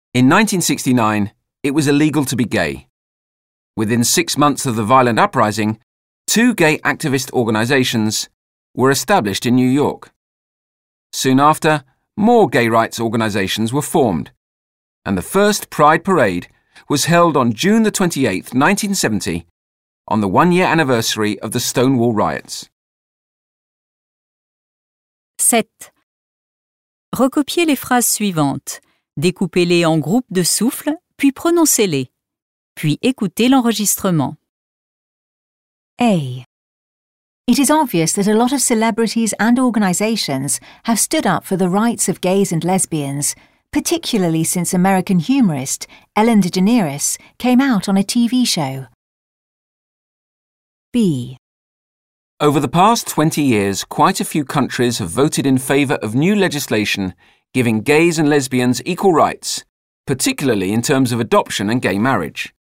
In 1969, it was illegal to be gay. Within 6 months of the violent uprising, 2 gay activist organizations were established in New York. Soon after, more gay rights organizations were formed, and the first Pride Parade was held on June the 28th, 1970, on the 1-year anniversary of the Stonewall Riots. 7. Recopiez les phrases suivantes. Découpez-les en groupes de souffles, puis prononcez-les. Puis écoutez l'enregistrement. A. It is obvious that a lot of celebrities and organizations have stood up for the rights of gays and lesbians, particularly since American humorist Ellen DeGeneres came out on a TV show. B. Over the past 20 years, quite a few countries have voted in favour of new legislation giving gays and lesbians equal rights, particularly in terms of adoption and gay marriage.